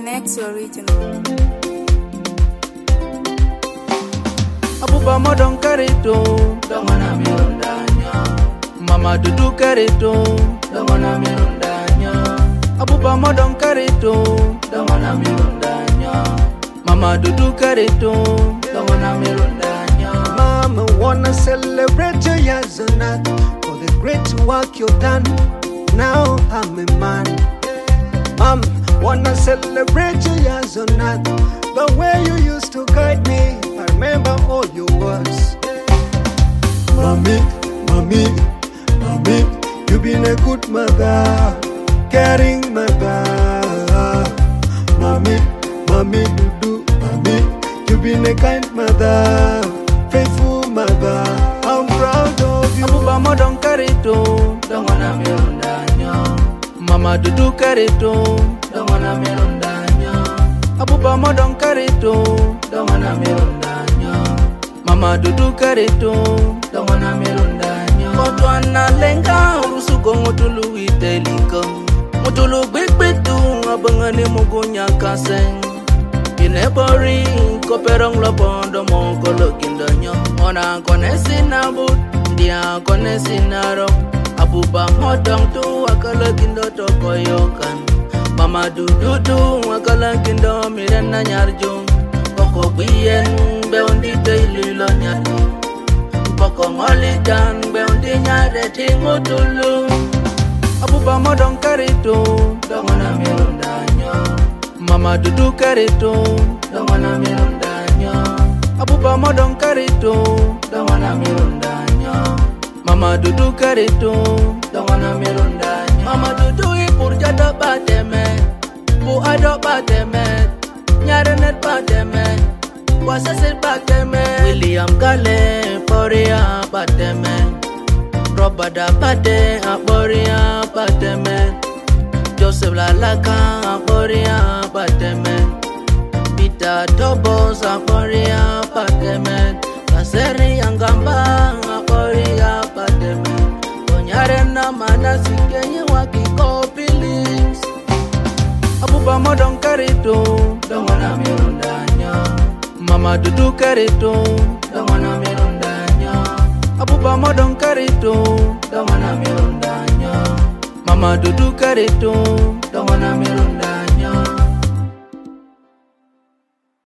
Next original. Abuba modon karito, dongona mirundanya. Mama dudu karito, dongona mirundanya. Abuba modon karito, dongona mirundanya. Mama dudu karito, dongona mirundanya. Mama wanna celebrate your years on earth for the great work you've done. Now I'm a man. Mom, wanna celebrate your years on earth. The way you used to guide me, I remember all your words. Mommy, mommy, mommy, you've been a good mother, caring mother. Mommy, mommy, Dudu, mommy, you've been a kind mother, faithful mother. I'm proud of you. Abuba modon karito, dongona mirundanya. Mama dudu karito, dongona mirundanya. Abuba modon karito, dongona mirundanya. Mama dudu karito, dongona mirundanya. Kotwana lenga urusuko ngutulu iteliko. Mutulu bigbitu abangane mugunya kaseng. Inebori koperong lopondo mongkolo kindanyo. Ona konesi nabut, dia konesi narok. Abuba modong tu akala kindo tokoyokan. Mama dudu akala kindo mirena nyarjung. Poko bien beundi teilu nyati. Poko ngolidan beundi nyare tingutulu. Abuba modong karito, dongona mirundanya. Mama dudu karito, dongona mirundanya. Abuba modong karito, dongona mirundanya. Mama dudu karito, dongona mirundanya. Mama dudu ipur jado bateme, bu ado bateme, nyarenet bateme, wasasit bateme. William Gale, Poria bateme, Robada bate, Poria bateme, Joseph Lalaka, Poria bateme, Peter Tobos, Poria bateme, Kaseri Angamba, Poria bateme, Onyarena manasi kenye wakiko feelings. Abuba modon karito, dongona mirundanya. Mama dudu karito, dongona mirundanya. Abuba modon karito, dongona mirundanya. Mama dudu karito, dongona mirundanya.